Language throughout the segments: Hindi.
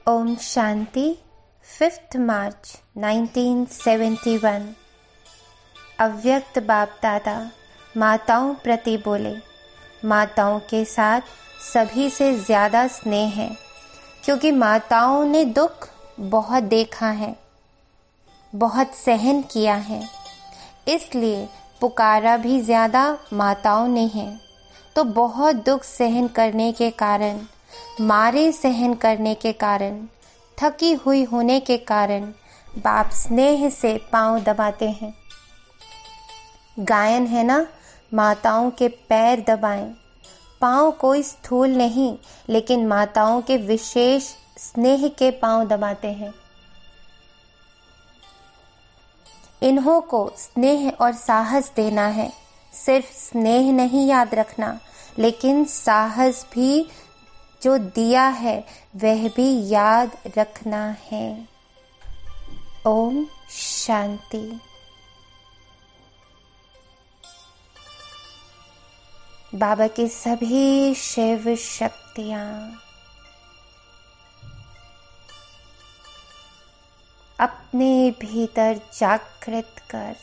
ओम शांति। 5 मार्च 1971। अव्यक्त बाप दादा माताओं प्रति बोले, माताओं के साथ सभी से ज़्यादा स्नेह है, क्योंकि माताओं ने दुख बहुत देखा है, बहुत सहन किया है, इसलिए पुकारा भी ज़्यादा माताओं ने है। तो बहुत दुख सहन करने के कारण, मारे सहन करने के कारण, थकी हुई होने के कारण बाप स्नेह से पांव दबाते हैं। गायन है ना, माताओं के पैर दबाएं। पांव कोई स्थूल नहीं, लेकिन माताओं के विशेष स्नेह के पांव दबाते हैं। इन्हों को स्नेह और साहस देना है। सिर्फ स्नेह नहीं याद रखना, लेकिन साहस भी जो दिया है वह भी याद रखना है। ओम शांति। बाबा की सभी शिव शक्तियां अपने भीतर जागृत कर।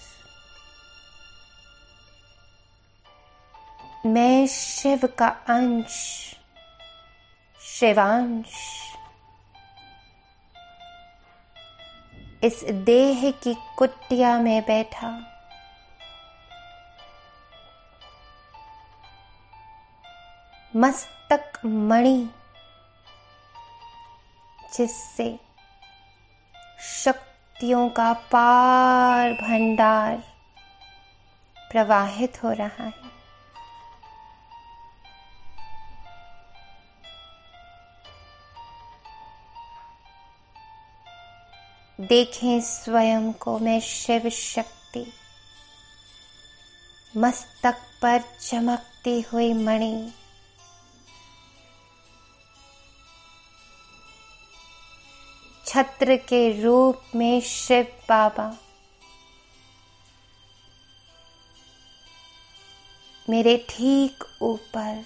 मैं शिव का अंश, शिवांश, इस देह की कुटिया में बैठा मस्तक मणि, जिससे शक्तियों का पार भंडार प्रवाहित हो रहा है। देखें स्वयं को मैं शिव शक्ति, मस्तक पर चमकती हुई मणि, छत्र के रूप में शिव बाबा मेरे ठीक ऊपर।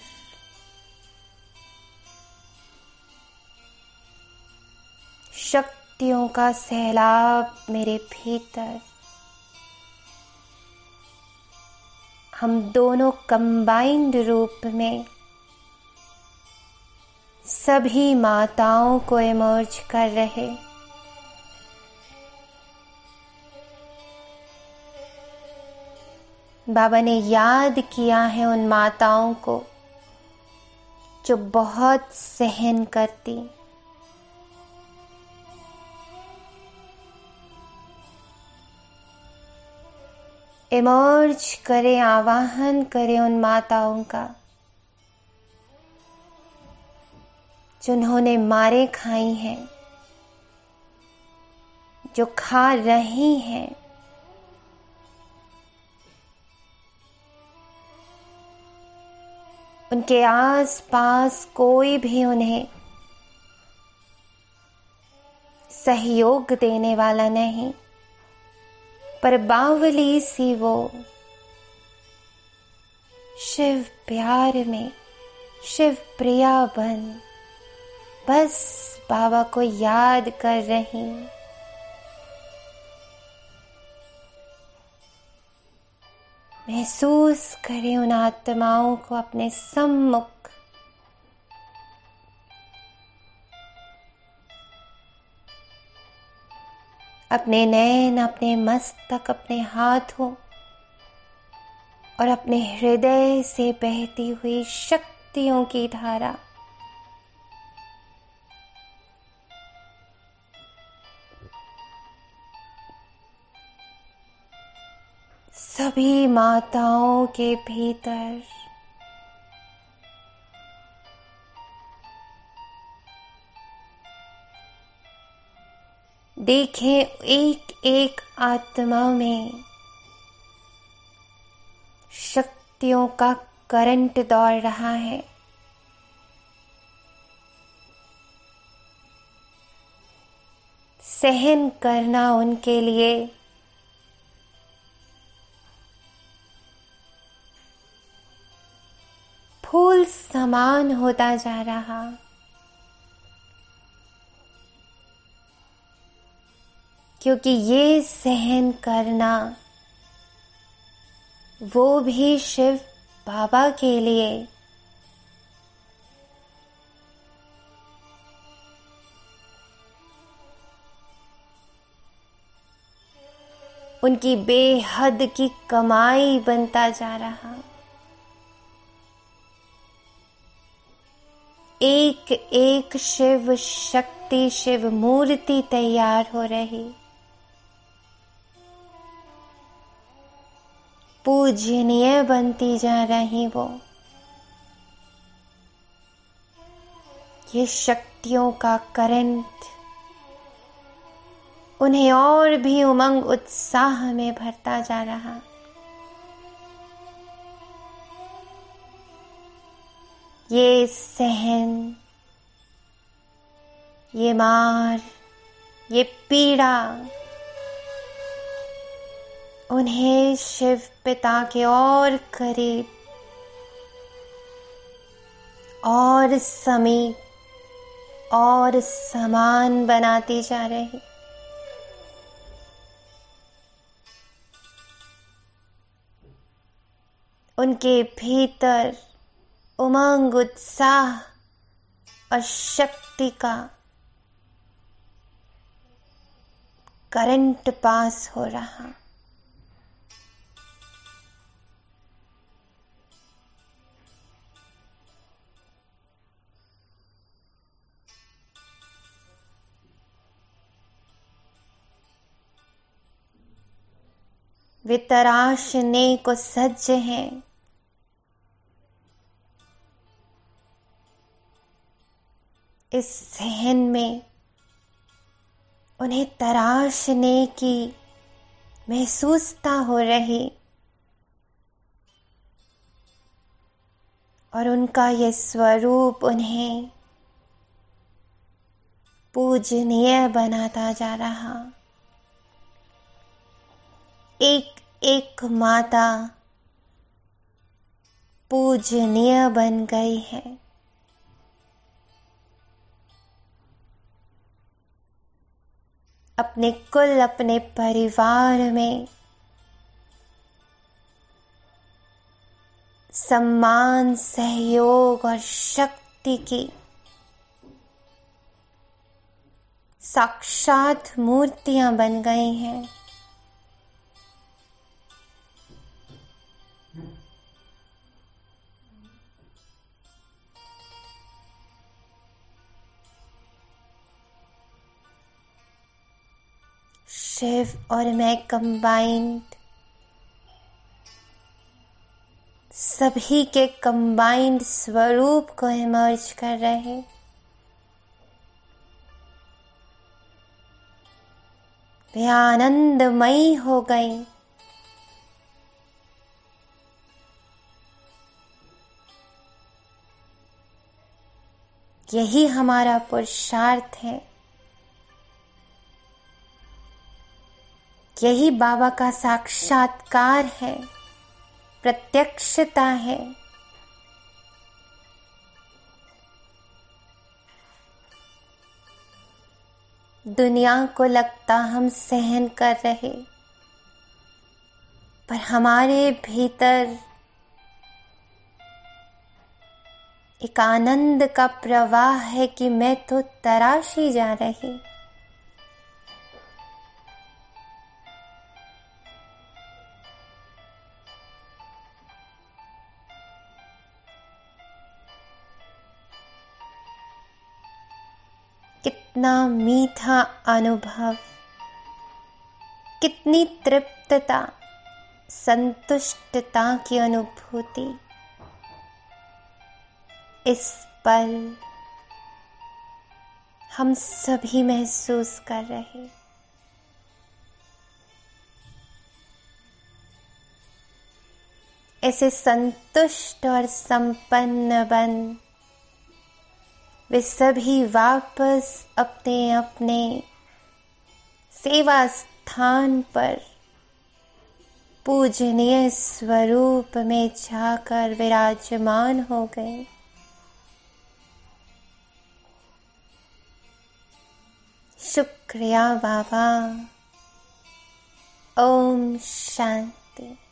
शक्तियों का सैलाब मेरे भीतर। हम दोनों कंबाइंड रूप में सभी माताओं को इमर्ज कर रहे। बाबा ने याद किया है उन माताओं को जो बहुत सहन करती, इमर्ज करें, आवाहन करें उन माताओं का जिन्होंने मारे खाई हैं, जो खा रही हैं। उनके आस पास कोई भी उन्हें सहयोग देने वाला नहीं, पर बावली सी वो शिव प्यार में, शिव प्रिया बन बस बाबा को याद कर रही। महसूस करें उन आत्माओं को अपने सम्मुख। अपने नैन, अपने मस्तक, अपने हाथों और अपने हृदय से बहती हुई शक्तियों की धारा सभी माताओं के भीतर। देखें एक एक आत्मा में शक्तियों का करंट दौड़ रहा है। सहन करना उनके लिए फूल समान होता जा रहा। क्योंकि ये सहन करना वो भी शिव बाबा के लिए उनकी बेहद की कमाई बनता जा रहा। एक एक शिव शक्ति, शिव मूर्ति तैयार हो रही, पूजनीय बनती जा रही वो। ये शक्तियों का करंट उन्हें और भी उमंग उत्साह में भरता जा रहा। ये सहन, ये मार, ये पीड़ा उन्हें शिव पिता के और करीब और समीप और समान बनाती जा रही। उनके भीतर उमंग, उत्साह और शक्ति का करंट पास हो रहा। वे तराशने को सज्ज हैं। इस सहन में उन्हें तराशने की महसूसता हो रही और उनका ये स्वरूप उन्हें पूजनीय बनाता जा रहा। एक एक माता पूजनीय बन गई है। अपने कुल, अपने परिवार में सम्मान, सहयोग और शक्ति की साक्षात मूर्तियां बन गई हैं। शिव और मैं कंबाइंड, सभी के कंबाइंड स्वरूप को इमर्ज कर रहे। वे आनंदमयी हो गई। यही हमारा पुरुषार्थ है। यही बाबा का साक्षात्कार है, प्रत्यक्षता है। दुनिया को लगता हम सहन कर रहे, पर हमारे भीतर एक आनंद का प्रवाह है कि मैं तो तराशी जा रही। कितना मीठा अनुभव, कितनी तृप्तता, संतुष्टता की अनुभूति इस पल हम सभी महसूस कर रहे। ऐसे संतुष्ट और संपन्न बन वे सभी वापस अपने अपने सेवा स्थान पर पूजनीय स्वरूप में जाकर विराजमान हो गए। शुक्रिया बाबा, ओम शांति।